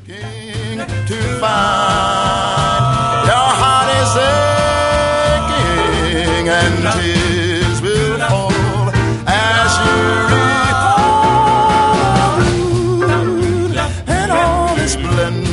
To find your heart is aching and tears will fall as you recall and all is splendor.